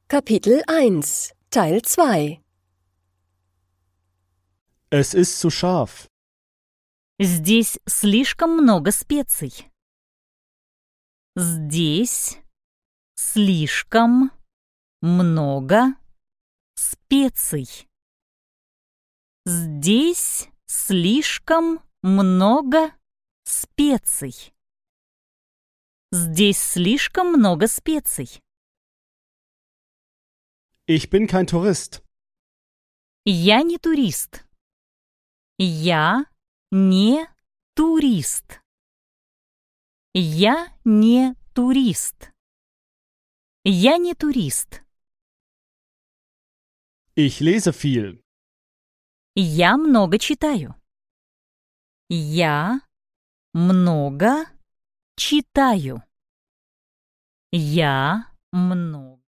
Kapitel 1, Teil 2. Es ist zu scharf. Здесь слишком много специй. Здесь слишком много специй. Здесь слишком много специй. Здесь слишком много специй. Ich bin kein Tourist. Я не турист. Я не турист. Я не турист. Я не турист. Ich lese viel. Я много читаю. Я много читаю. Я много